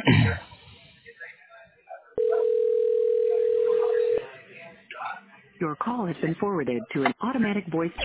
Your call has been forwarded to an automatic voice